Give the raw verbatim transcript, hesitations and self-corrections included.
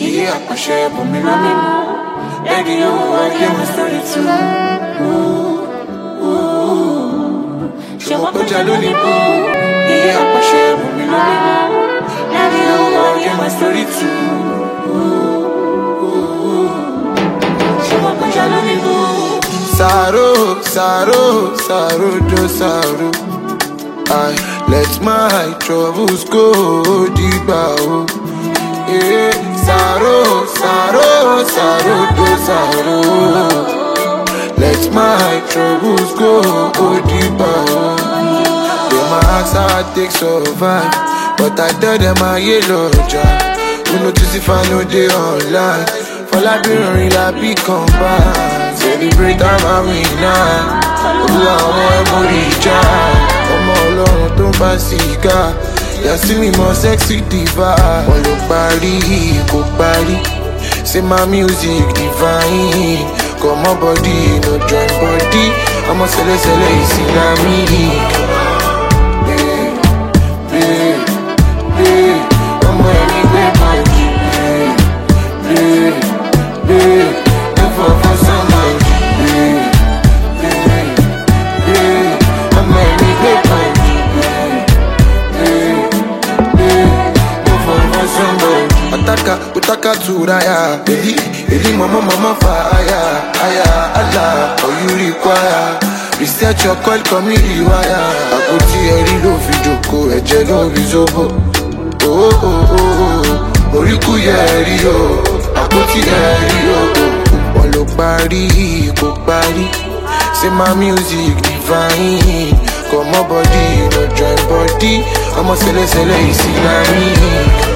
Yeah, I share for me, love me more. Baby, you I hear my story too. Ooh, ooh. Show up with your lonely boo. Yeah, I share for me, love me more. Baby, you I hear my story too. Ooh, ooh. Show up with your lonely boo. Sorrow, sorrow, sorrow, just sorrow. I let my troubles go deeper. Oh. Yeah, sorrow, sorrow, sorrow, just sorrow. Let my troubles go deeper. Oh. Yeah, my ask how I take survive, but I tell them I yellow job. Who notice if I know they online? Fall I be running like big combine. Celebrate I'm a winner. Olú àwọn ẹ̀mọ́rí ìjà. Ọmọ ọlọ́run tó ń bá sìgá. Yàsí mi mọ sexy diva. Wọ́n ló parí kò parí. Say my music divine. Come on body, no join body. Ọmọ sẹlẹ̀sẹlẹ̀ Islamic. Ọmọ ẹni gbé bọ́ọ̀dì. Never for somebody. Ataka, utaka turaya. Eli, eli mama mama fire. Aya, Allah, all you require. Reset your call, come me rewire. Akoti eri lo fi joko, eje lo fi zobo. Oh oh oh oh, oriku ye eri yo. Akoti eri yo. Wọ́n ló parí, kò parí. Say my music divine. Come on body, no join body. Ọmọ sẹlẹ̀sẹlẹ̀ Islamic.